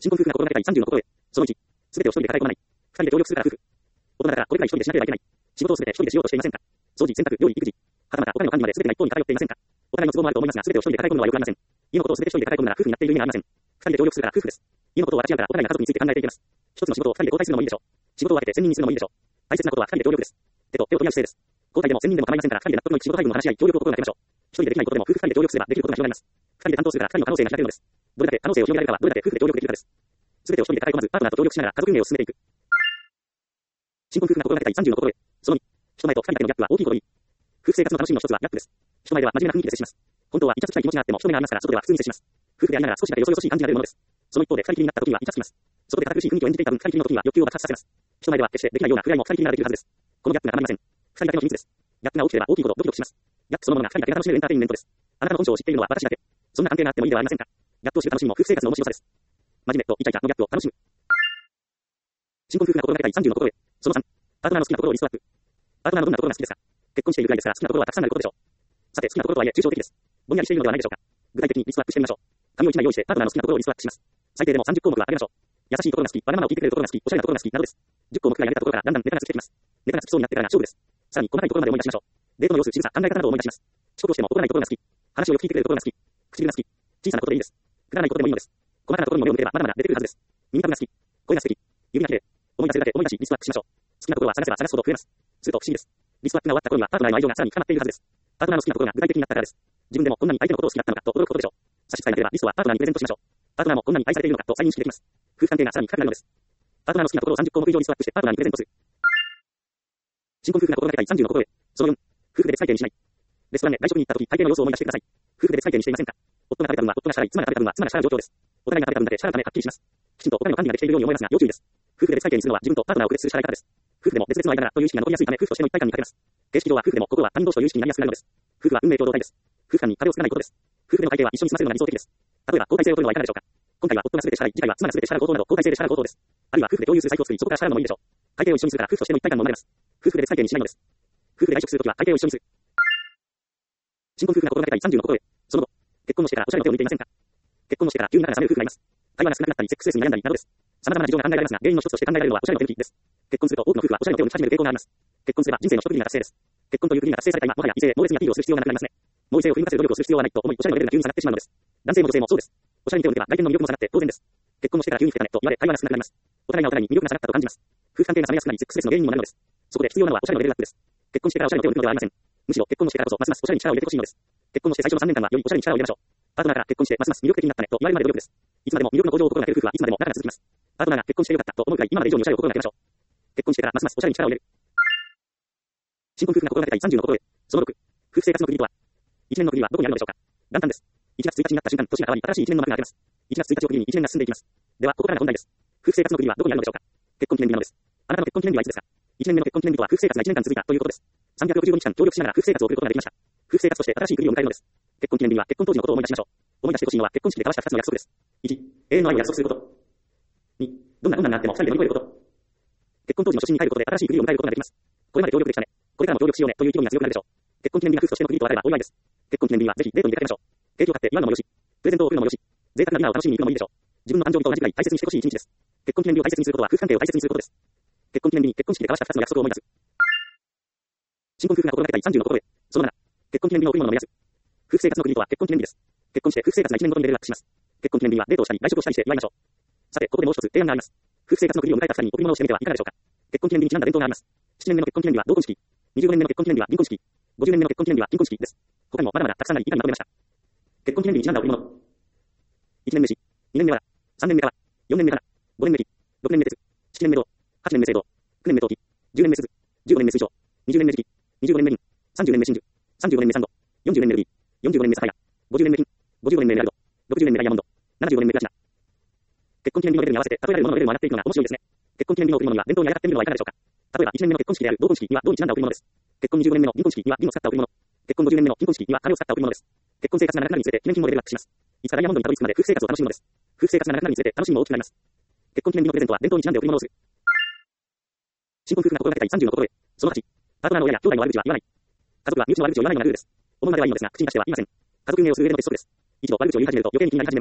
新婚夫婦が心がけたい30の心得。その1、すべてを一人で抱え込まない。二人で協力するから夫婦。大人だからこれくらい一人でしなければいけない。仕事をすべて一人でしようとしていませんか。掃除、洗濯、料理、育児。はたまたお金の管理まですべてが一方に偏っていませんか。お互いの都合もあると思いますが、すべてを一人で抱え込むのは良くありません。家のことをすべて一人で抱え込むなら夫婦になっている意味がありません。二人で協力するから夫婦です。家のことを分かち合うからお互いが家族について考えていきます。一つの仕事を二人で交代するのもいいでしょう。仕事を分けて専任にするのもいいでしょう。大切なことは二人で協力です。手と手を取り合う姿勢です。交代でも専任でも構いませんから、二人で納得のいく仕事配分を話し合い、協力を心がけましょう。一人でできないことでも夫婦二人で協力すればできることが広がります。二人で担当するから二人の可能性が開けるのです。どれだけ可能性を広げられるかはどれだけ夫婦で協力できるかです。すべてを一人で抱え込まず、パートナーと協力しながら家族運営を進めていく。新婚夫婦が心がけたい30の心得。その2、人前と二人だけのギャップは大きいことに。夫婦生活の楽しみの一つはギャップです。人前では真面目な雰囲気で接します。本当はイチャつきたい気持ちがあっても人目がありますから外では普通に接します。夫婦でありながら少しだけよそよそしい感じが出るものです。その一方で二人きりになった時にはイチャつきます。そこで堅苦しい雰囲気を演じていた分、二人きりの時には欲求を爆発させます。人前では決してできないような触れ合いも二人きりならできるはずです。このギャップがたまりません。二人だけの秘密です。ギャップが大きければ大きいほどドキドキします。ギャップそのものが二人だけが楽しめるエンターテインメントです。あなたの本性を知っているのは私だけ。そんな関係があってもいいではありませんか。ギャップを知る楽しみも夫婦生活の面白さです。真面目とイチャイチャのギャップを楽しむ。新婚夫婦が心がけたい30の心得。その3、パートナーの好きなところをリストアップ。パートナーのどんなところが好きですか。結婚しているくらいですから好きなところはたくさんあることでしょう。さて好きなところとはいえ抽象的です。ぼんやりしているのではないでしょうか。具体的にリストアップしてみましょう。紙を1枚用意してパートナーの好きなところをリストアップします。最低でも30項目はあげましょう。優しいところが好き、わがままを聞いてくれるところが好き、おしゃれなところが好きなどです。10項目がやれたところからだんだんネタがつってきます。ネタがつきそうになってからが勝負です。さらに細かいところまで思い出しましょう。デートの様子、仕草、考え方などを思い出します。遅刻をしても怒らないところが好き。話をよく聞いてくれるところが好き。唇が好き。小さなことでいいです。くだらないことでもいいのです。細かなところにも目を向ければまだまだ出てくるはずです。耳たぶが好き。声が素敵。指が綺麗。思い出せるだけ思い出しリストアップしましょう。好きなところは探せば探すほど増えます。すると不思議です。リストアップが終わった頃にはパートナーへの愛情がさらに深まっているはずです。パートナーの好きなところが具体的になったからです。自分でもこんなに相手のことを好きだったのかと驚くことでしょう。差し支えなければリストはパートナーにプレゼントしましょう。パートナーもこんなに愛されているのかと再認識できます。夫婦関係がさらに深くなるのです。パートナーの好きなところを30項目以上リストアップしてパートナーにプレゼントする。新婚夫婦が心がけたい30の心得。その4、夫婦で別会計にしない。レストランで外食に行った時、会計の様子を思い出してください。夫婦で別会計にしていませんか。夫が食べた分は夫が支払い、妻が食べた分は妻が支払う状況です。お互いが食べた分だけ支払うためはっきりします。きちんとお金の管理ができているように思えますが要注意です。夫婦で別会計にするのは自分とパートナーを区別する支払い方です。夫婦でも別々の間柄という意識が残りやすいため夫婦としての一体感に欠けます。形式上は夫婦でも心は他人同士という意識になりやすくなるのです。夫婦は運命共同体です。夫婦間に壁を作らないことです。夫婦での会計は一緒に済ませるのが理想的です。例えば交代制を取るのはいかがでしょうか。今回は夫が全て支払い、次回は妻が全て支払うことなど交代制で支払うことです。あるいは夫婦で共有するサイトを作りそこから支払うのもいいでしょう。会計を一緒にするから夫婦としての一体感も生まれます。夫婦で別会計にしないのです。夫婦で外食するときは会計を一緒にする。新婚夫婦が心がけたい30の心得。その後、結婚をしてからおしゃれの手を抜いていませんか。結婚をしてから急に仲が冷める夫婦がいます。会話が少なくなったりセックスレスに悩んだりなどです。様々な事情が考えられますが原因の一つとして考えられるのはおしゃれの手抜きです。結婚すると多くの夫婦はおしゃれの手を抜き始める傾向があります。結婚すれば人生の一区切りが達成です。結婚という区切りが達成された今もはや異性、猛烈にアピールをする必要がなくなりますね。もう異性を振り向かせる努力をする必要はないと思いおしゃれのレベルが急に下がってしまうのです。男性も女性もそうです。おしゃれに手を抜けば外見の魅力も下がって当然です。結婚もしてから急に老けたねと言われ会話が少なくなります。お互いがお互いに魅力が下がったと感じます。夫婦関係が冷めやすくなりセックスレスの原因にもなるのです。そこで必要なのはおしゃれのレベルアップです。結婚してからおしゃれの手を抜くのではありません。むしろ結婚もしてからこそますますおしゃれに力を入れてほしいのです。結婚もして最初の3年間はよりおしゃれに力を入れましょう。パートナーから結婚してますます魅力的になったねと言われるまで努力です。いつまでも魅力の向上を心がける夫婦はいつまでも長く続きます。パートナーが結婚してよかったと思うくらい今まで以上におしゃれを心がけましょう。結婚してからますますおしゃれに力を入れる。新婚夫婦が心がけたい30の心得。その6、夫婦生活の区切りとは。1年の区切りはどこにあるのでしょうか。元旦です。1月1日になった瞬間、年が変わり新しい1年の幕が開けます。1月1日を区切りに1年が進んでいきます。ではここからが本題です。夫婦生活の区切りはどこにあるのでしょうか。結婚記念日なのです。あなたの結婚記念日はいつですか。1年目の結婚記念日とは夫婦生活が1年間続いたということです。365日間協力しながら夫婦生活を送ることができました。夫婦生活として新しい区切りを迎えるのです。結婚記念日は結婚当時のことを思い出しましょう。思い出してほしいのは結婚式で交わした2つの約束です。1、永遠の愛を約束すること。2、どんな困難があっても2人で乗り越えること。結婚当時の初心に帰ることで新しい区切りを迎えることができます。これまで協力できたね。これからも協力しようねという意気込みが強くなるでしょう。結婚記念日が夫婦としての区切りとあればお祝いです。結婚記念日はぜひデートに出かけましょう。ケーキを買って祝うのもよし、プレゼントを送るのもよし、贅沢なディナーを楽しみに行くのもいいでしょう。自分の誕生日と同じくらい大切にしてほしい一日です。結婚記念日を大切にすることは夫婦関係を大切にすることです。結婚記念日に結婚式で交わした2つの約束を思い出す。新婚夫婦が心がけたい30の心得。その7、結婚記念日の贈り物の目安。夫婦生活の区切りとは結婚記念日です。結婚して夫婦生活が1年ごとにレベルアップします。結婚記念日はデートをしたり外食をしたりして祝いましょう。さてここでもう一つ提案があります。夫婦生活の区切りを迎えた2人に贈り物をしてみてはいかがでしょうか。結婚記念日にちなんだ伝統があります。7年目の結婚記念日は同婚式、25年目の結婚記念日は銀婚式、50年目の結婚記念日は金婚式です。他にもまだまだたくさんあり以下にまとめました。結婚記念日にちなんだ贈り物。1年目し、2年目は3年目から4年目から5年目期、6年目鉄、7年目銅、8年目青銅、9年目陶器、10年目鈴、15年目水晶、20年目磁器、25年目銀、30年目真珠、35年目サンド、40年目ルビー、45年目サファイア、50年目金、55年目エメラルド、60年目ダイヤモンド、75年目プラチナ。結婚記念日のレベルに合わせて例えられるもののレベルも上がっていくのが面白いですね。結婚記念日の贈り物には伝統に上がってみるのはいかがでしょうか。例えば1年目の結婚式である同婚式には銅にちなんだ贈り物です。結婚25年目の銀婚式には銀を使った贈り物。結婚50年目の金婚式には金を使った贈り物です。結婚生活が長くなるにつれて記念品もレベルアップします。いつかダイヤモンドにたどり着くまで夫婦生活を楽しむのです。夫婦生活が長くなるにつれて楽しみも大きくなります。結婚記念日のプレゼントは伝統にちなんで贈り物をする。新婚夫婦が心がけたい30の心得。その8、パートナーの親や兄弟の悪口は言わない。家族は身内の悪口を言わないようなルールです。思うまではいいのですが口に出してはいけません。家族運営をする上での鉄則です。一度悪口を言い始めると余計に気になり始めます。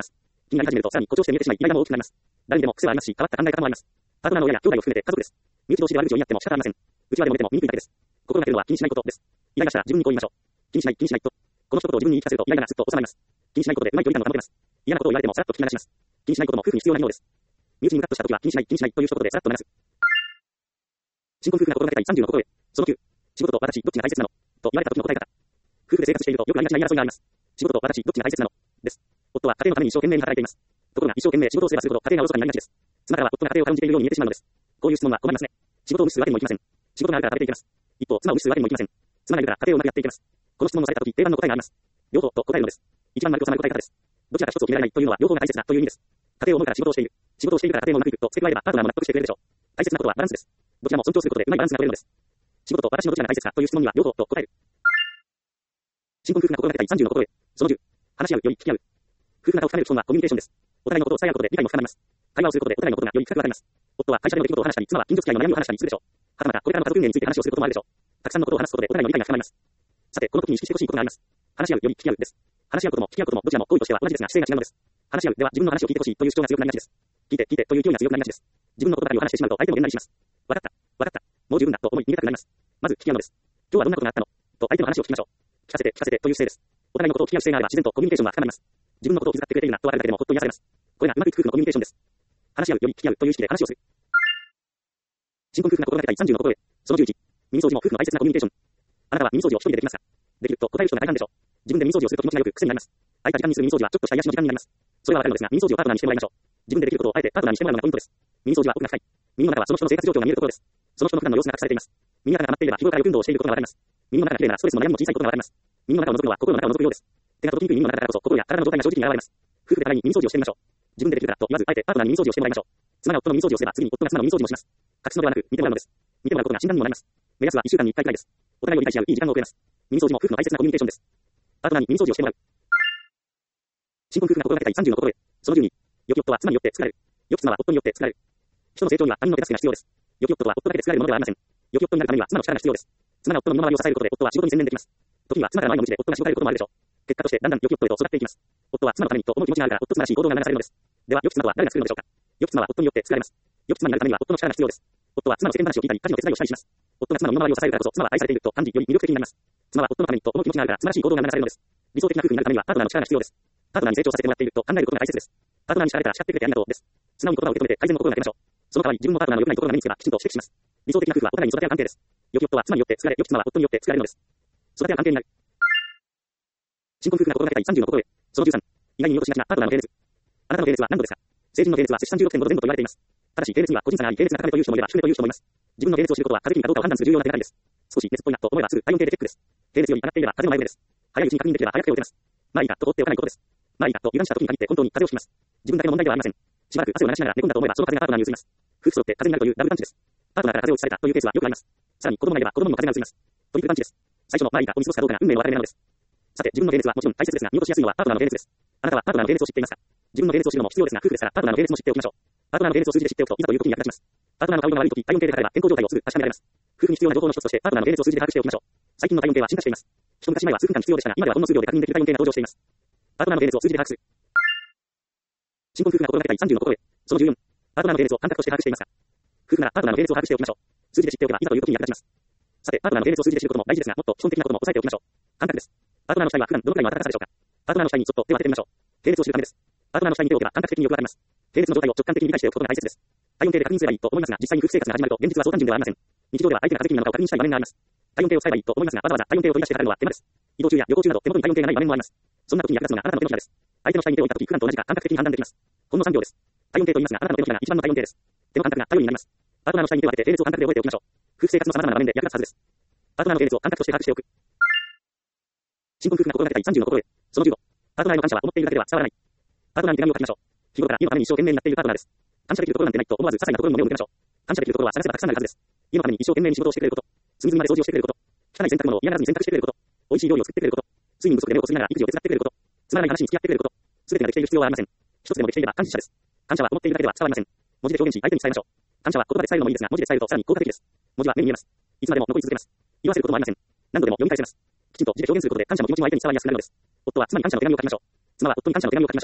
気になり始めると、さらに誇張して見えてしまい、イライラも大きくなります。誰にでも癖はありますし、変わった考え方もあります。パートナーの親や兄弟を含めて家族です。身内同士で悪口を言い合っても仕方ありません。内輪でも出ても醜いだけです。心がけるのは気にしないことです。イライラしたら自分にこう言いましょう。気にしない、気にしないと。この一言を自分に言い聞かせると、イライラがすっと収まります。気にしないことでうまい距離感を保てます。嫌なことを言われてもさらっと聞き流します。気にしないことも夫婦に必要な機能です。身内にムカッとした時は気にしない、気にしないという一言でさらっと流す。新婚夫婦が心がけたい30の心得。その9。仕事と私、どっちが大切なのと言われた時の答え方。夫婦で生活しているとよくありがちな言い争いがあります。仕事と私、どっちが大切なのです。夫は家庭のために一生懸命に働いています。ところが一生懸命仕事をすればするほど家庭がおろそかになりがちです。妻からは夫が家庭を軽んじているように見えてしまうのです。こういう質問は困りますね。仕事を無視するわけにもいきません。仕事があるから食べていけます。一方、妻を無視するわけにもいきません。妻がいるから家庭をうまくやっていけます。この質問をされた時、定番の答えがあります。両方と答えるのです。一番丸く収まる答え方です。どちらか一つを決められないというのは両方が大切だという意味です。家庭を思うから仕事をしている。仕事をしているから家庭もうまくいくと付け加えればパートナーも納得してくれるでしょう。大切なことはバランスです。どちらも尊重することでうまいバランスが取れるのです。仕事と私のどちらが大切かという質問には両方と答える。新婚夫婦が心がけたい30の心得。その10。話し合うより聞き合う。夫婦仲を深める基本はコミュニケーションです。お互いのことを伝え合うことで理解も深まります。会話をすることでお互いのことがより深くわかります。夫は会社での出来事を話したり、妻は近所付き合いの悩みを話したりするでしょう。はたまたこれからの家族運営について話をすることもあるでしょう。たくさんのことを話すことでお互いの理解が深まります。さて、この時に意識してほしいことがあります。話し合うより聞き合うです。話し合うことも聞き合うこともどちらも行為としては同じですが姿勢が違うのです。話し合うでは自分の話を聞いてほしいという主張が強くなりがちです。聞いて聞いてという勢いが強くなりがちです。自分のことばかりを話してしまうと相手もげんなりします。わかった、わかった、もう十分だと思い逃げたくなります。まず聞き合うのです。今日はどんなことがあったのと相手の話を聞きましょう。聞かせて聞かせてという姿勢です。お互いのことを聞き合う姿勢があれば自然とコミュニケーションが深まります。自分のことを気遣ってくれているなと分かるだけでもほっと癒されます。これがうまくいく夫婦のコミュニケーションです。話し合うより聞き合うという意識で話をする。新婚夫婦が心がけたい30の心得。その11。耳掃除も夫婦の大切なコミュニケーション。あなたは耳掃除を一人でできますか？できると答える人が大半でしょう。自分で耳掃除をすると気持ちがよく癖になります。空いた時間にする耳掃除はちょっとした癒しの時間になります。それはわかるのですが、耳掃除をパートナーにしてもらいましょう。自分でできることをあえてパートナーにしてもらうのがポイントです。耳掃除は奥が深い。耳の中はその人の生活状況が見えるところです。その人の普段の様子が隠されています。耳の中が余っていれば日頃からよく運動をしていることがわかります。耳の中が綺麗ならストレスも悩みも小さいことがわかります。耳の中を覗くのは心の中を覗くようです。手が届きにくい耳の中だからこそ心や体の状態が正直に現れます。夫婦で互いに耳掃除をしてみましょう。自分でできるからと言わずあえてパートナーに耳掃除をしてもらいましょう。妻が夫の耳掃除をすれば次に夫が妻の耳掃除もします。隠すのではなく見てもらうのです。見てもらうことが診断にもなります。目安は1週間に1回くらいです。お互いを理解し合ういい時間を送れます。耳掃除も夫婦の大切なコミュニケーションです。パートナーに耳掃除をしてもらう。新婚夫婦が心がけたい30の心得。その12。良き夫は妻によって作られる。良き妻は夫によって作られる。人の成長には他人の手助けが必要です。良き夫とは夫だけで作られるものではありません。良き夫になるためには妻の力が必要です。妻が夫の身の回りを支えることで夫は仕事に専念できます。時には妻からの愛の無知で夫が仕事を変えることもあるでしょう。結果としてだんだん良き夫へと育っていきます。夫は妻のためにと思う気持ちがあるから夫妻らしい行動が流されるのです。では良き妻とは誰が作るのでしょうか。良き妻は夫によって作られます。良き妻になるためには夫の力が必要です。夫は妻の世間話を聞いたり家事の手伝いをしたりします。夫が妻の身の回りを支えるからこそ妻は愛されていると感じより魅力的になります。妻は夫のためにと思う気持ちがあるから妻らしい行動が流されるのです。理想的な夫婦になるためにはパートナーの力が必要です。パートナーに成長させてもらっていると考えることが大切です。パートナーに叱られたら叱ってくれてありがとうです。素直に言葉を受け止めて改善の心がけましょう。その代わり自分もパートナーの良くないところが目につけばきちんと指摘します。理想的な夫婦はお互いに育て合う関係です。良き夫は妻によって作られ、良き妻は夫によって作られるのです。育て合う関係になる。新婚夫婦が心がけたい30の心得。その13。意外に見落としがちなパートナーの系列。あなたの系列は何度ですか？成人の系列は摂氏36.5度前後と言われています。ただし系列には個人差があり、系列が高めという人もいれば低めという人もいます。自分の系列を知ることは風邪気味かどうかを判断する重要な手がかりです。少し熱っぽいなと思えばすぐ体温計でチェックです。系列より上がっていれば風邪の前触れです。早いうちに確認できれば早く手を打てます。まあいいかと放っておかないことです。まあいいかと油断した時に限って本当に風邪をひきます。自分だけの問題ではありません。しばらく汗を流しながら寝込んだと思えばその風邪がパートナーに移ります。夫婦揃って風邪になるというダブルパンチです。パートナーから風邪を移されたというケースはよくあります。さらに子供がいれば子供にも風邪が移ります。トリプルパンチです。最初のまあいいかを見過ごすかどうかが運命の分かれ目なのです。さて自分の系列はもちろん大切ですが見落としやすいのはパートナーの系列です。あなたはパートナーの系列を知っていますか？自分の系列を知るのも必要ですが夫婦ですからパートナーの系列も知っておきましょう。パートナーの系列を数字で知っておくといざという時に役立ちます。パートナーの顔色が悪い時体温計で測れば健康状態をすぐ確かめられます。夫婦に必要な情報の一つとしてパートナーの系列を数字で把握しておきましょう。最近の体温計は進化しています。一昔前は数分間必要でしたが今ではほんの数秒で確認できる体温計が登場しています。パートナーの系列を数字で把握する。新婚夫婦が心がけたい30の心得。その14。パートナーの系列を感覚として把握していますか？夫婦ならパートナーの系列を把握しておきましょう。数字で知っておけばいざという時に役立ちます。さて、パートナーの系列を数字で知ることも大事ですが、もっと基本的なことも押さえておきましょう。感覚です。パートナーの額は普段どのくらいの暖かさでしょうか？パートナーの額にちょっと手を当ててみましょう。系列を知るためです。パートナーの額に手を置けば感覚的によくわかります。系列の状態を直感的に理解しておくことが大切です。体温計で確認すればいいと思いますが、実際に夫婦生活が始まると現実はそう単純ではありません。日常では相手が風邪気味なのかを確認したい場面があります。体温計を使えばいいと思いますが、わざわざ体温計を取り出して測るのは手間です。移動中や旅行中など手元に体温計がない場面もあります。そんな時に役立つのがあなたの手のひらです。相手の下に手を置いた時、普段と同じか感覚的に判断できます。ほんの3秒です。体温計と言いますが、あなたの手のひらが一番の体温計です。手の感覚が頼りになります。パートナーの下に手を当てて系列を感覚で覚えておきましょう。夫婦生活の様々な場面で役立つはずです。パートナーの系列を感覚として把握しておく。新婚夫婦が心がけたい30の心得。その15。パートナーへの感謝は思っているだけでは伝わらない。パートナーに手紙を書きましょう。日頃から家のために一生懸命になっているパートナーです。感謝できるところなんてないと思わず些細なところにも目を向けましょう。感謝できるところは探せばたくさんあるはずです。家のために一生懸命に仕事をしてくれること。隅々まで掃除をしてくれること。汚い洗濯物を嫌がらずに洗濯してくれること。美味しい料理を作ってくれること。睡眠不足で目をこすりながら育児を手伝ってくれること。つまらない話に付き合ってくれること。すべてができている必要はありません。一つでもできていれば感謝です。感謝は思っているだけでは伝わりません。文字で表現し相手に伝えましょう。感謝は言葉で伝えるのもいいですが、文字で伝えるとさらに効果的です。文字は目に見えます。いつまでも残り続けます。言わせることもありません。何度でも読み返せます。きちんと字で表現することで感謝の気持ちも相手に伝わりやすくなるのです。夫は妻に感謝の手紙を書きましょう。妻は夫に感謝の手紙を書きましょう。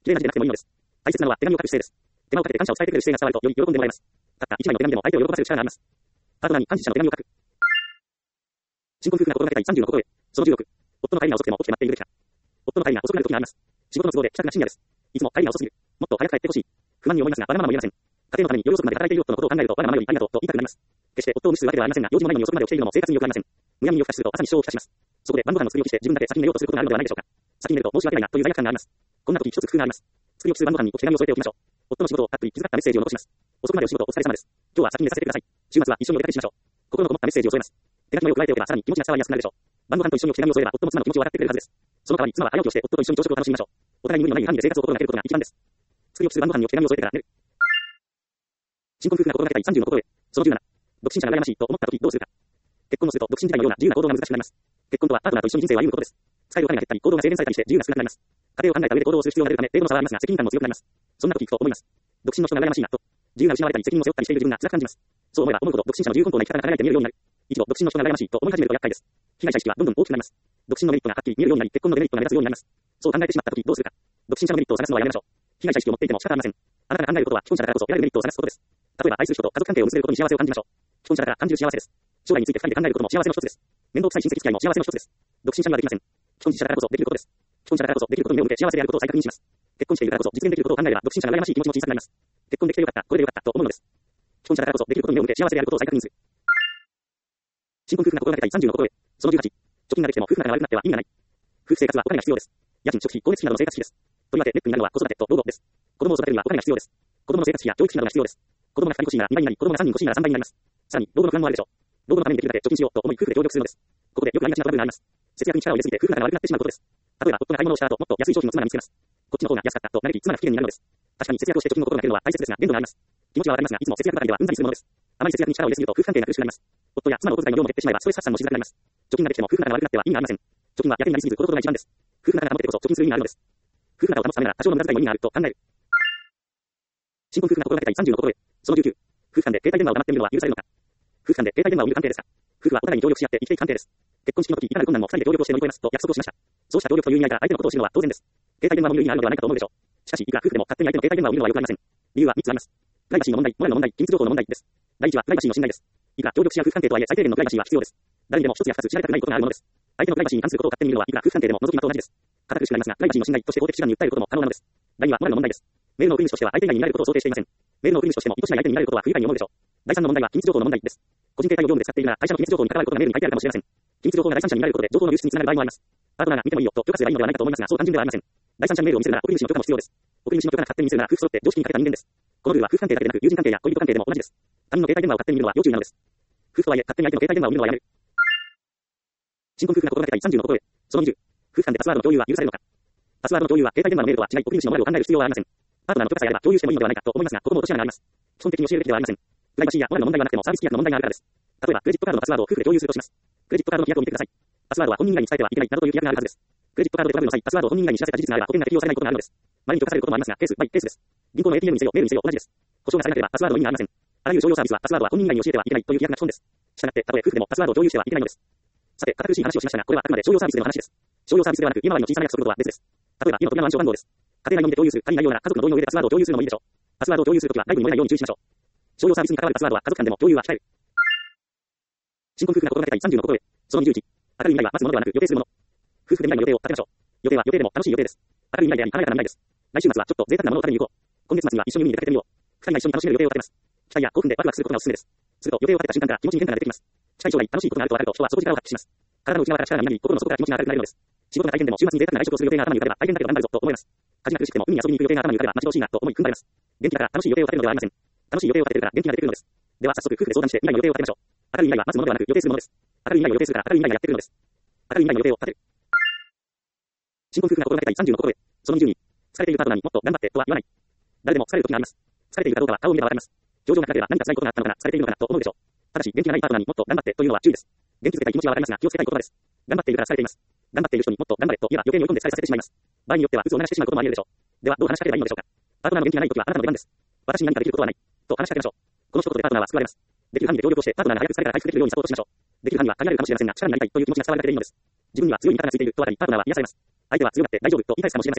綺麗な字でなくてもいいのです。大切なのは手紙を書く姿勢です。手間をかけて感謝を伝えてくれる姿勢が伝わるとより喜んでもらえます。たった一枚の手紙でも相手を喜ばせる力があります。パートナーに感謝の手紙を書く。新婚夫婦が心がけたい30のことへ。その16。夫の帰りが遅くても起きて待っているべきか。夫の帰りが遅くなる時があります。仕事の都合で帰宅が深夜です。いつも帰りが遅すぎる。もっと早く帰ってほしい。不満に思いますが、わがままも言えません。家庭のために夜遅くまで働いている夫のことを考えると、わがままよりありがとうと言いたくなります。決して夫を無視するわけではありませんが、用事もないのに遅くまで起きているのも生活に良くありません。むやみに夜更かしすると朝に支障をきたします。そこで晩ご飯の作り置きして自分だけ先に寝ようとすることがあるのではないでしょうか。先に寝ると申し訳ないなという罪悪感があります。こんな時一つ工夫があります。作り置きする晩ご飯に手紙を添えておきましょう。夫の仕事をたっぷり気遣ったメッセージを残します。遅くまでお仕事お疲れ様です。今日は先に寝させてください。週末は一緒にお出かけしましょう。心のこもったメッセージを添えます。手書きの絵を加えておけばさらに気持ちが伝わりやすくなるでしょう。晩ご飯と一緒に手紙を添えれば夫も妻の気持ちを分かってくれるはずです。その代わり妻は早起きをして夫と一緒に朝食を楽しみましょう。お互いに無理のない範囲で生活を心がけることが一番です。作り置きする晩ご飯に手紙を添えてから寝る。新婚夫婦が心がけたい30のことへ。その17。独身者が羨ましいと思った時どうするか。結婚をすると独身時代のような自由な行動が難しくなります。結婚とはパートナーと一緒に人生を歩むことです。使えるお金が減ったり、行動が制限されたりして自由が少なくなります。家庭を考えた上で行動をする必要が出るため、程度の差はありますが、責任感も強くなります。そんな時行くと思います。独身の人が羨ましいなと。自由が失われたり、責任を背負ったりしている自分が辛く感じます。そう思えば思うほど独身者の自由奔放な生き方が叶えて見えるようになる。一度独身の人が羨ましいと思い始めると厄介です。被害者意識はどんどん大きくなります。独身のメリットがはっきり見えるようになり、結婚のデメリットが目立つようになります。そう考えてしまった時どうするか。独身者のメリットを探すのはやめましょう。被害者意識を持っていても仕方ありません。あなたが考えることは既婚者だからこそ得られるメリットを探すことです。例えば愛する人と家族関係を結べることに幸せを感じましょう。既婚者だから感じる幸せです。将来について二人で考えることも幸せの一つです。面倒くさい親戚付き合いも幸せの一つです。独身者にはできません。既婚者だからこそできることです。既婚者だからこそできることに目を向け幸せであることを再確認します。結婚しているからこそ実現できることを考えれば独身者が羨ましい気持ちも小さくなります。結婚できてよかった、これでよかったと思うのです。既婚者だからこそできることに目を向け幸せであることを再確認する。新婚夫婦が心がけたい30のことへ。その18。貯金ができても夫婦仲が悪くなっては意味がない。夫婦生活はお金が必要です。家賃、食費、光熱費などの生活費です。とりわけネックになるのは子育てと老後です。子供を育てるにはお金が必要です。子供の生活費や教育費などが必要です。子供が2人欲しいなら2倍になり、子供が3人欲しいなら3倍になります。さらに、老後の不安もあるでしょう。老後のためにできるだけ貯金しようと思い夫婦で協力するのです。ここでよくありがちなトラブルがあります。節約に力を入れすぎて夫婦仲が悪くなってしまうことです。例えば、夫が買い物をした後、もっと安い商品を妻が見つけます。こっちの方が安かったと嘆き、妻が不機嫌になるのです。確かに節約をして貯金を心がけるのは大切ですが、限度があります。気持ちはわかりますが、いつも節約ばかりではうんざりするものです。あまり節約に力を入れすぎると夫婦関係が苦しくなります。夫や妻のお小遣いの量も減ってしまえばストレス発散もしづらくなります。貯金ができても夫婦仲が悪くなっては意味がありません。貯金はやけになりすぎず、このことが一番です。夫婦仲が保ててこそ貯金する意味があるのです。夫婦仲を保つためなら多少の無駄遣いも意味があると考える。新婚夫婦が心がけたい30のことへ。その19。夫婦間で携帯電話を黙ってみるのは許されるのか。夫婦間で携帯電話を見る関係ですか。夫婦はお互いに協力し合って生きていく関係です。結婚式の時、いかなる困難も二人で協力をして乗り越えますと約束をしました。そうした協力という意味合いから相手のことを知るのは当然です。携帯電話を見る意味があるのではないかと思うでしょう。しかし、いくら夫婦でも勝手に相手の携帯電話を見るのは良くありません。理由は3つあります。プライバシーの問題、モラルの問題、機密情報の問題です。第一はプライバシーの信頼です。いくら協力し合う夫婦関係とはいえ最低限のプライバシーは必要です。誰にでも一つや二つ知られたくないことがあるものです。相手のプライバシーに関することを勝手に見るのはいくら夫婦関係でも覗き間と同じです。堅苦しくなりますが、プライバシーの信頼として法的手段に訴えることも可能なのです。第二はモラルの問題です。メールの送り主としては相手以外に見られることを想定していません。メールの送り主としても意図しない相手に見られることは不愉快に思うでしょう。第三の問題は機密情報の問題です。個人携帯を業務で使っているなら会社の機密情報に関わることがメールに書いてあるかもしれません。機密情報が第三者に見られることで情報の流出につながる場合もあります。パートナーが見てもいいよと許可すればいいのではないかと思いますが、そう単純ではありません。第三者にメールを見せるなら送り主の許可も必要です。送り主の許可が勝手に見せるなら夫婦揃って常識に欠けた人間です。このルールは夫婦関係だけでなく友人関係や恋人関係でも同じです。他人の携帯電話を勝手に見るのは要注意なのです。夫婦とはいえ勝手に相手の携帯電話を見るのはやめる。新婚夫婦が心がけたい30のことへ。その20。夫婦間でパスワードの共有は許されるのか。パスワードの共有は携帯電話のメールとは違い、送り主のモラルを考える必要はありません。パートナーの許可さえあれば共有してもいいのではないかと思いますが、ここも落とし穴があります。基本的に教えるべきではありません。プライバシーやモラルの問題がなくてもサービス規約の問題があるからです。例えば、クレジットカードのパスワードを夫婦で共有するとします。クレジットカードの規約を見てください。パスワードは本人以外に伝えてはいけないなどという規約があるはずです。クレジットカードでトラブルの際、パスワードを本人以外に知らせた事実があれば保険が適用されないことがあるのです。前に許可されることもありますが、ケースバイケースです。銀行の ATM にせよ、メールにせよ同じです。保証がされなければパスワードの意味がありません。あらゆる商用サービスはパスワードは本人以外に教えてはいけないという規約が基本です。したがって、たとえ夫婦でもパスワードを共有してはいけないのです。さて、堅苦しい話をしましたが、これはあくまで商用サービスでの話です。商用サービスではなく、今までの小さな約束とは別です。例えば、家の扉の暗証番号です。家庭内のみで共有する、他人内容なら家族の同意の上でパスワードを共有するのもいいでしょう。パスワードを共有するときは外部に漏れないように注意しましょう。商用サービスに関わるパスワードは家族間でも共有は控える。新婚夫婦が心がけたい30のことへ。その21。明るい未来は待つものではなく予定するもの。夫婦で未来の予定を立てましょう。予定は予定でも楽しい予定です。明るい未来であり華やかな未来です。来週末はちょっと贅沢なものを食べに行こう。今月末には一緒に海に出かけてみよう。二人が一緒に楽しめる予定を立てます。期待や興奮でワクワクすることがおすすめです。すると予定を立てた瞬間から気持ちに変化が出てきます。近い将来楽しいことがあると分かると人は底力を発揮します。体の内側から力がみなぎ、心の底から気持ちが明るくなるのです。仕事が大変でも週末に贅沢な外食をする予定が頭に浮かべば大変だけど頑張るぞと思います。家事が苦しくても海に遊びに行く予定が頭に浮かべば待ち遠しいなと思い踏ん張ります。元気だから楽しい予定を立てるのではありません。楽しい予定を立てるから元気が出てくるのです。では早速夫婦で相談して未来の予定を立てましょう。明るい未来は待つものではなく予定するものです。明るい未来を予定するから明るい未来がやってくるのです。明るい未来の予定を立てる。新婚夫婦が心がけたい30のことへ。その22。疲れているパートナーにもっと頑張ってとは言わない。誰でも疲れる時があります。疲れているかどうかは顔を見ればわかります。表情が暗ければ何か辛いことがあったのかな、疲れているのかなと思うでしょう。ただし元気がないパートナーにもっと頑張ってというのは注意です。元気づけたい気持ちはわかりますが気をつけたい言葉です。頑張っているから疲れています。頑張っている人にもっと頑張れと言えば余計に追い込んで疲れさせてしまいます。場合によっては鬱を流してしまうこともあり得るでしょう。ではどう話しかければいいのでしょうか。パートナーの元気がない時はあなたの出番です。私に何かできることはないと話しかけましょう。この一言でパートナーは救われます。できる範囲で協力をしてパートナーが早く疲れから回復できるようにサポートしましょう。できる範囲は限られるかもしれませんが力になりたいという気持ちが伝わるだけでいいのです。自分には強い味方がついているとありパートナーは癒されます。相手は強がって大丈夫と言い返すかもしれません。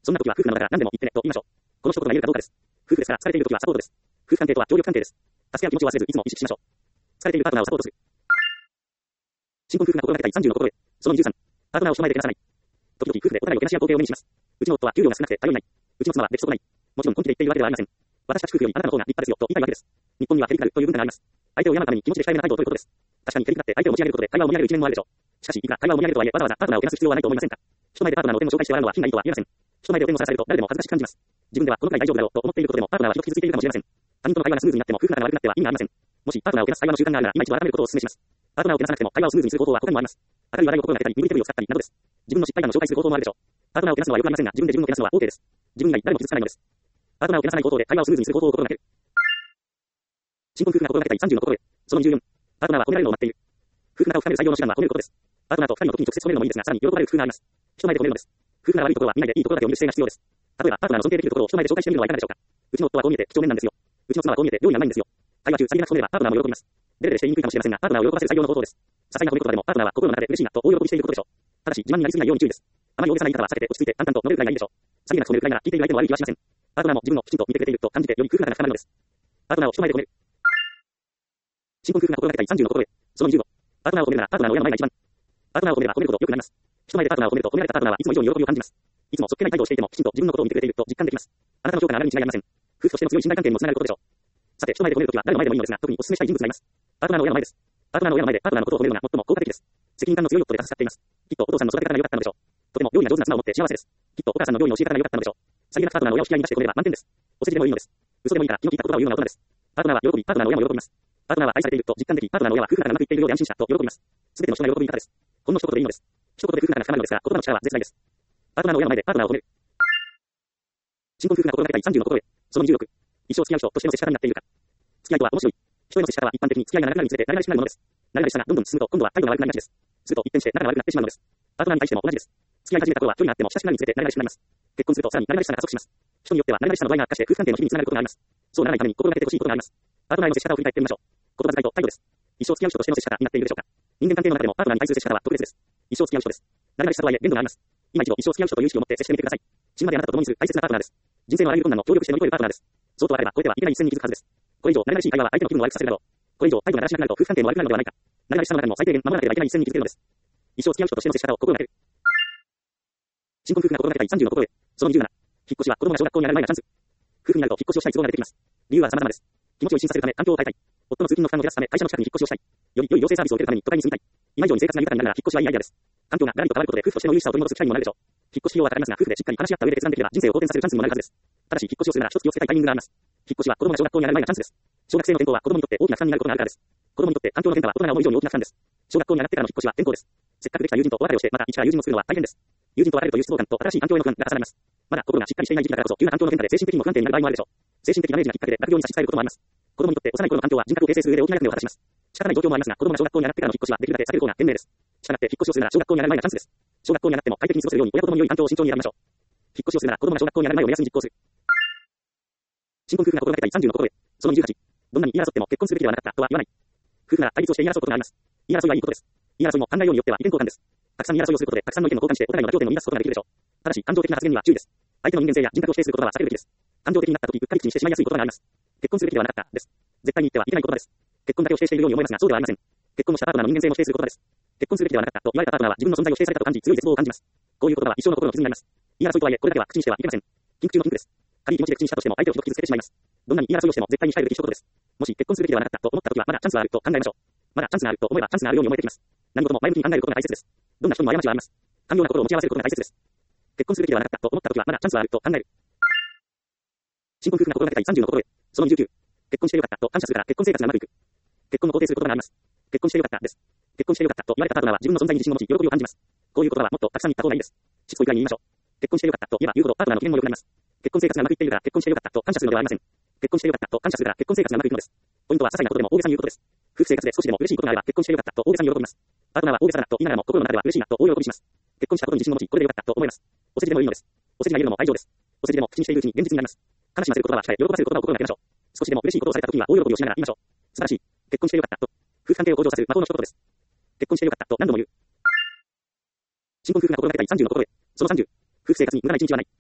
そんな時は夫婦なのだから何でも言ってねと言いましょう。この一言が言えるかどうかです。夫婦ですから疲れている時はサポートです。夫婦関係とは協力関係です。助け合う気持ちを忘れずいつも意識しましょう。疲れているパートナーをサポートする。新婚夫婦が心がけたい30の心得。その23。パートナーを人前でけなさない。時々夫婦でお互いをけなし合う光景を目にします。うちの夫は給料が少なくて頼りない。うちの妻は出来損ない。もちろん本気で言っているわけではありません。私たち夫婦よりあなたの方が立派ですよと言いたいわけです。日本にはケリカルという文化があります。相手を敬うために気持ちで控えめな態度を取ることです。確かにケリカって相手を持ち上げることで会話を盛り上げる一面もあるでしょう。しかし、いくら会話を盛り上げるとはいえわざわざパートナーをけなす必要はないと思いませんか。人前でパートナーのお手を紹介して笑うのは品がいいとは言えません。人前でお手をさらされると誰でも恥ずかしく感じます。自分ではこのくらい大丈夫だろうと思っていることでもパートナーはひどく傷ついているかもしれません。他人との会話がスムーズになっても夫婦仲が悪くなっては意味がありません。もしパートナーをけなす会話の習慣があるなら今一度改めることをお勧めします。パートナーをけなさなくても会話をスムーズにする方法は他にもあります。明るい笑いを心がけたり、身振り手振りを使ったりなどです。自分の失敗談を紹介する方法もあるでしょう。パートナーをけなすのはよくありませんが、自分で自分をけなすのは OK です。自分以外誰も傷つかないのです。パートナーをけなさない方法で会話をスムーズにする方法を心がける。新婚夫婦が心がけたい30の心得。その24。パートナーは褒められるのを待っている。夫婦仲を深める最良の手段は褒めることです。パートナーと二人の時に直接褒めるのもいいですが、さらに喜ばれる工夫があります。人前で褒めるのです。夫婦が悪いところは見ないでいいところだけを見る姿勢が必要です。例えば、パートナーの尊敬できるところを人前で紹介してみるのはいかがでしょうか。うちの夫はこう見えて几帳面なんですよ。うちの妻はこう見えて料理がうまいんですよ。会話中、さりげなく褒めればパートナーも喜びます。デレデレして言いにくいかもしれませんが、パートナーを喜ばせる最良の方法です。些細な褒め言葉でもパートナーは心の中で嬉しいなと大喜びしていることでしょう。ただし、自慢になりすぎないように注意です。あまり大げさな言い方は避けて落ち着いて淡々と述べるくらいがいいでしょう。さりげなく褒めるくらいなら聞いている相手も悪い気はしません。パートナーも自分をきちんと見てくれていると感じてより夫婦仲が深まるのです。パートナーを人前で褒める。新婚夫婦が心がけたい30の心得。その25。パートナーを褒めるならパートナーの親の前が一番。パートナーを褒めれば褒めるほど良くなります。人前でパートナーを褒めると褒められたパートナーはいつも以上に喜びを感じます。いつもそっけない態度をしていてもきちんと自分のことを見てくれていると実感できます。あなたの評価が上がるに違いありません。夫婦としての強い信頼関係にもつながることでしょう。さて、人前で褒めるときは誰の前でもいいのですが、特にお勧めしたい人物がいます。パートナーの親の前です。パートナーの親の前でパートナーのことを褒めるのが最も効果的です。責任感の強い夫で助かっています。きっとお父さんの育て方が良かったのでしょう。とても料理が上手な妻を持って幸せです。きっとお母さんの料理の教え方が良かったのでしょう。さりげなくパートナーの親を引き合いに出して褒めれば満点です。お世辞でもいいのです。嘘でもいいから気の利いた言葉を言うのが大人です。パートナーは喜び、パートナーの親も喜びます。パートナーは愛されていると実感でき、パートナーの親は夫婦仲がうまくいっているようで安心したと喜びます。すべての人が喜ぶ言い方です。ほんの一言でいいのです。一言で夫婦仲が深まるのですから、言葉の力は絶大です。パートナーの親の前でパートナーを褒める。新婚夫婦が心がけたい30の心得。その26。一生付き合う人としての接し方になっているか。付き合いとは面白い。人への接し方は一般的に付き合いが長くなるにつれて慣れ慣れしくなるものです。慣れ慣れしたがどんどん進むと今度は態度が悪くなりがちです。すると一転して仲が悪くなってしまうのです。パートナーに対しても同じです。付き合い始めた頃は距離があっても親しくなるにつれて慣れ慣れしくなります。結婚するとさらに慣れ慣れしさが加速します。人によっては慣れ慣れしさの度合いが悪化して夫婦関係の日々につながることがあります。そうならないために心がけてほしいことがあります。パートナーへの接し方を振り返ってみましょう。言葉遣いと態度です。一生付き合う人としての接し方になっているでしょうか。人間関係の中でもパートナーに対する接し方は特別です。一生付き合う人です。慣れ慣れしさとはいえ限度があります。今一度一生付き合う人という意識を持って接してみてください。死ぬまであなたと共にする大切なパートナーです。人生のあらゆる困難を協力して乗り越えるパートナーです。そうとわかれば越えてはいけない一線に気づくはずです。これ以上慣れ慣れしい会話は相手の気分を悪くさせるだろう。これ以上態度が正しくなくなると夫婦関係も悪くなるのではないか。慣れ慣れしさの中でも最低限守らなければいけない一線に気づけるのです。一生付き合う人としての接し方を心がける。新婚夫婦が心がけたい30の心得。その27。引っ越しは子供が小学校に上がる前のチャンス。夫婦になると引っ越しをしたい都合が出てきます。理由は様々です。気持ちを一新させるため環境を変えたい。夫の通勤の負担を減らすため会社の近くに引っ越しをしたい。より良い行政サービスを受けるために都会に住みたい。今以上に生活が豊かになるなら引っ越しはいいアイデアです。環境がガラリと変わることで夫婦としての優しさを取り戻す機会にもなるでしょう。引っ越し費用はかかりますが夫婦でしっかり話し合った上で決断できれば人生を好転させるチャンスにもなるはずです。ただし引っ越しをするなら一つ気をつけたいタイミングがあります。引っ越しは子供が小学校に上がる前のチャンスです。小学生の転校は子供にとって大きな負担になることがあるからです。子供にとって環境の変化は大人が思う以上に大きな負担です。小学校に上がってからの引っ越しは転校です。せっかくできた友人とお別れをしてまた一から友人を作るのは大変です。友人と別れるという失望感と新しい環境への不安が重なります。まだ心がしっかりしていない時期だからこそ急な環境の変化で精神的にも不安定になる場合もあるでしょう。精神的ダメージがきっかけで学業に差し支えることもあります。子供にとって幼い頃の環境は人格を形成する上で大きな役目を果たします。仕方ない状況もありますが、子供が小学校に上がってからの引っ越しはできるだけ避ける方が賢明です。したがって引っ越しをするなら小学校に上がる前がチャンスです。小学校に上がっても快適に過ごせるように親子共に良い環境を慎重に選びましょう。引っ越しをするなら子供が小学校に上がる前を目安に実行する。新婚夫婦が心がけたい30の心得。その28。どんなに言い争っても結婚するべきではなかったとは言わない。夫婦なら対立をして言い争うことがあります。言い争いはいいことです。言い争いも考えようによっては意見交換です。たくさん言い争いをすることでたくさんの意見を交換してお互いの妥協点を見出すことができるでしょう。ただし感情的な発言には注意です。相手の人間性や人格を否定することは避けるべきです。感情的になった時うっかり口にしてしまいやすいことがあります。結婚するべきではなかったです。絶対に言ってはいけない言葉です。結婚だけを否定しているように思いますがそうではありません。結婚をしたパートナーの人間性も否定することです。結婚するべきではなかったと言われたパートナーは自分の存在を否定されたと感じ強い絶望を感じます。こういう言葉は一生の心の傷になります。言い争いとはいえこれだけは口にしてはいけません。ピンク中のピンクです。軽い気持ちで口にしたとしても相手をひどく傷つけてしまいます。どんなに言い争いをしても絶対に控えるべき一言です。もし結婚するべきではなかったと思った時はまだチャンスはあると考えましょう。まだチャンスがあると思えばチャンスがあるように思えてきます。何事も前向きに考えることが大切です。どんな人にも過ちはあります。寛容な心を持ち合わせることが大切です。結婚するべきではなかったと思った時はまだチャンスはあると考える。新婚夫婦が心がけたい30の心得。その29。結婚してよかったと感謝するから結婚生活がうまくいく。結婚を肯定することがあります。結婚してよかったです。結婚してよかったと言われたパートナーは自分の存在に自信を持ち喜びを感じます。こういう言葉はもっとたくさん言った方がいいです。しつこいくらいに言いましょう。結婚してよかったと言えば言うほどパートナーの機嫌も良くなります。結婚生活がうまくいっているから結婚してよかったと感謝するのではありません。結婚してよかったと感謝するから結婚生活がうまくいくのです。ポイントは些細なことでも大げさに言うことです。夫婦生活で少しでも嬉しいことがあれば結婚してよかったと大げさに喜びます。パートナーは大げさだと言いながらも心の中では嬉しいなと大喜びします。結婚したことに自信を持ちこれでよかったと思います。お世辞でもいいのです。お世辞が言えるのも愛情です。お世辞でも口にしているうちに現実になります。悲しませる言葉は控え喜ばせる言葉を心がけましょう。少しでも嬉しいことをされた時には大喜びをしながら言いましょう。素晴らしい。結婚してよかったと。夫婦関係を向上させる魔法の一言です。結婚してよかったと何度も言う。新婚夫婦が心がけたい30の心得。その30。夫婦生活に無駄な一日はない。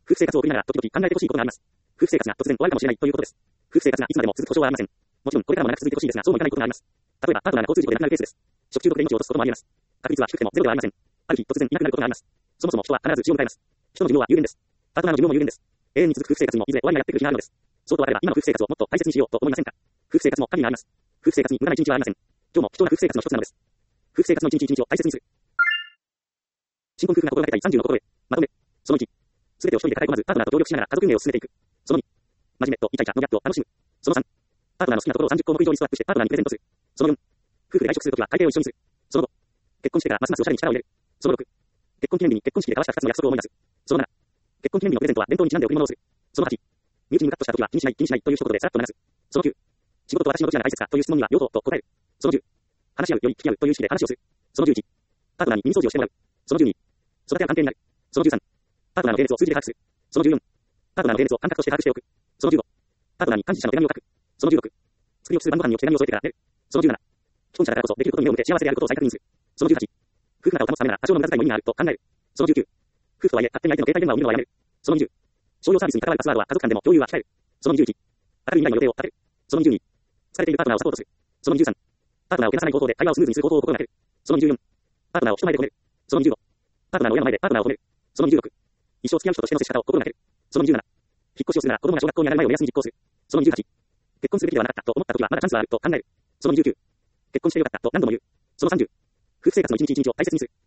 夫婦生活を送りながら時々考えてほしいことがあります。夫婦生活が突然終わるかもしれないということです。夫婦生活がいつまでも続く保証はありません。もちろんこれからも長く続いてほしいですが、そうもいかないことがあります。例えばパートナーが交通事故で亡くなるケースです。食中毒で命を落とすこともあり得ます。確率は低くてもゼロではありません。ある日突然いなくなることがあります。そもそも人は必ず死を迎えます。人の寿命は有限です。パートナーの寿命も有限です。永遠に続く夫婦生活にもいずれ終わりがやってくる日があるのです。そうとあれば今の夫婦生活をもっと大切にしようと思いませんか？夫婦生活も限りがあります。夫婦生活に無駄な一日はありません。今日も貴重な夫婦生活の一つなのです。夫婦生活の一日一日を大切にする。新婚夫婦が心がけたい30の心得。まとめ。その1。すべてを一人で抱え込まず、パートナーと協力しながら家族運営を進めていく。その2。真面目とイチャイチャのギャップを楽しむ。その3。パートナーの好きなところを30項目以上にストラップしてパートナーにプレゼントする。その4。夫婦で外食するときは会計を一緒にする。その5。結婚してからますますおしゃれに力を入れる。その6。結婚記念日に結婚式で交わした2つの約束を思い出す。その7。結婚記念日のプレゼントは伝統にちなんで贈り物をする。その8。身内にムカッとしたときは気にしないという一言でさらっと流す。その9。仕事と私のどちらが大切かという質問には両方と答える。その10。話し合うより聞き合うという意識で話をする。その11。パートナーに耳掃除をしてもらう。その12。育ての関係になる。その13。パートナーの平熱を数字で把握する。その14。パートナーの平熱を感覚として把握しておく。その15。パートナーに幹事者の手紙を書く。その16。作り置きする晩ご飯によって手紙を添えてから寝る。その17。既婚者だからこそできることに目を向け幸せであることを再確認する。その18。夫婦仲を保つためなら多少の無駄遣いも意味があると考える。その19。夫婦とはいえ勝手に相手の携帯電話を見るのはやめる。その20。商用サービスに関わるパスワードは家族間でも共有は控える。その21。明るい未来の予定を立てる。その22。疲れているパートナーをサポートする。その23。パートナーをけなさない方法で会話をスムーズにする方法を心がける。その24。パートナーを人前で褒める。その25。パートナーの親の前でパートナーを褒める。その26。一生付き合う人としての接し方を心がける。その27。引っ越しをするなら子供が小学校になる前を目安に実行する。その28。結婚すべきではなかったと思った時はまだチャンスはあると考える。その29。結婚してよかったと何度も言う。その30。夫婦生活の一日一日を大切にする。